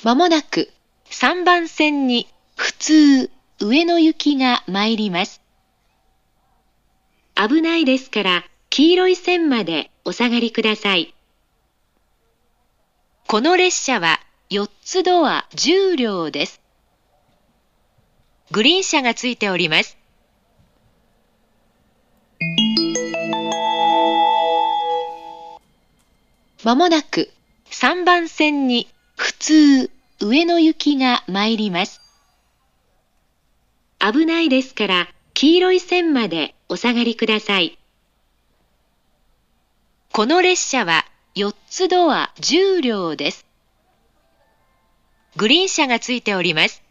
まもなく3番線に普通上野行きが参ります。危ないですから黄色い線までお下がりください。この列車は4つドア10両です。グリーン車がついております。まもなく3番線に普通上野行きが参ります。危ないですから黄色い線までお下がりください。この列車は4つドア10両です。グリーン車がついております。